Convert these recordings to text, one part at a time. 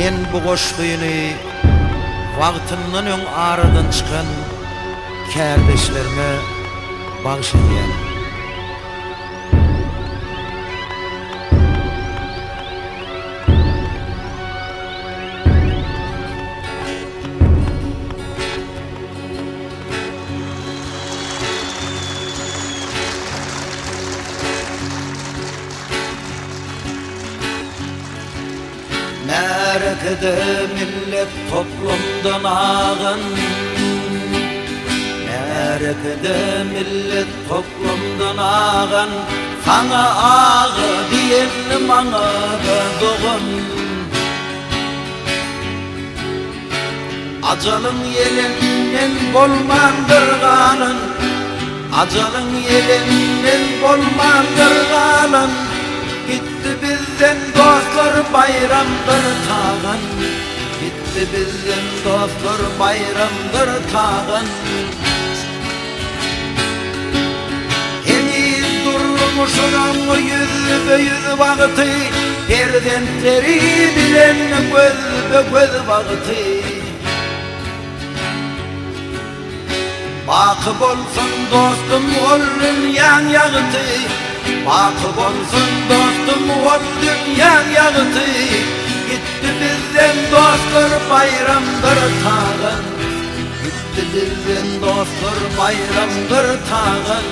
Men bu goşgyny wagtyndan öň aradan çykan kärdeşlerime bagşlaýan. Närekde millet toplumdan ağın, närekde millet toplumdan ağın, sana ağı diyen maňa doğun. Ajalyň yelinden bolmandyrganyn, ajalyň yelinden bolmandyrganyn, gitti bizden dostlar bayramdır tağın, gitti bizden dostlar bayramdır tağın. Heniz durmuşunan o yüz vakti, perdentleri bilen göz vakti. Bakıp olsun dostum ol dünyan yağıtı, bakıp olsun dostum ol dünyan yağıtı. Gitti bizden dostlar bayramdır tağın, gitti bizden dostlar bayramdır tağın.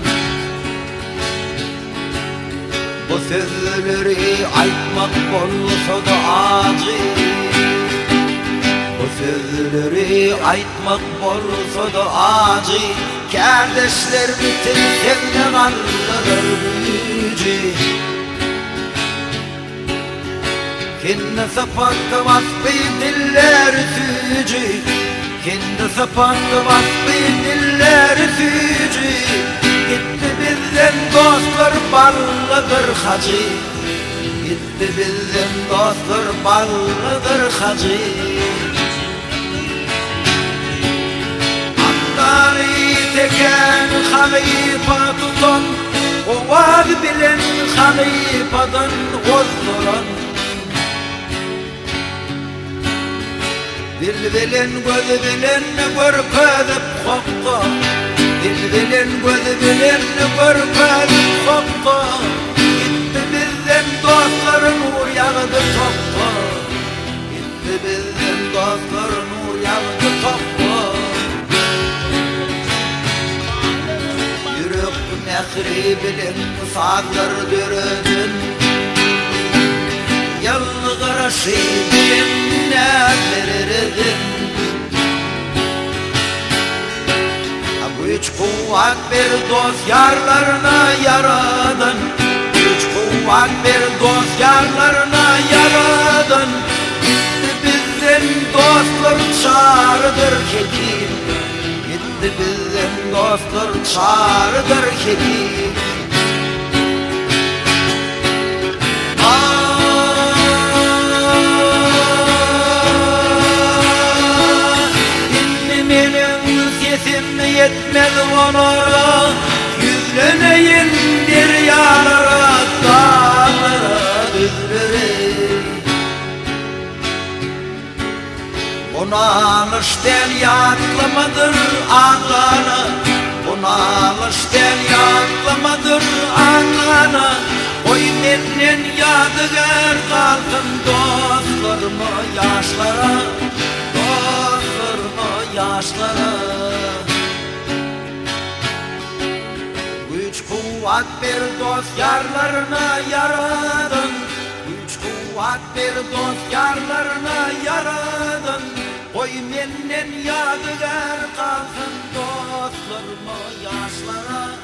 Bu sözleri aytmak bolsa da acı, bu sözleri aytmak bolsa da acı, kärdeşler bütün sevne kaldırır gücü. Kendi sapakta vasfı diller sücü, kendi sapakta vasfı diller sücü. Gitti bizden dostlar ballıdır hacı, gitti bizden dostlar ballıdır hacı. Andari teken halifa tutan, o var bilen halifadan ozduran. Dil bilen göz bilen görkezip kokka, dil bilen göz bilen görkezip kokka. Gitti bizden dostlar nur yağdı toppa, gitti bizden dostlar nur yağdı toppa. Yürek nehri bilen sazlar dürüdün, yalgıraşı bilen neferirdin. Güç kuvvet bir dost yarlarına yaradın, güç kuvvet bir dost yarlarına yaradın. Gitti bizden dostlar çağrıdır kekim, gitti bizden dostlar çağrıdır kekim. Yetmez onlara, yüzleneyin deryalara, dağlara, düzlere. Bunalışten yatlamadır ağlana, bunalışten yatlamadır ağlana. Oy menden yadıgar kalsın dostlarıma yaşlara, dostlarıma yaşlara. Güç kuvvet bir dost yarlarına yaradın, güç kuvvet bir dost yarlarına yaradın. Oy menden yadıgar kalsın dostlarıma yaşlara.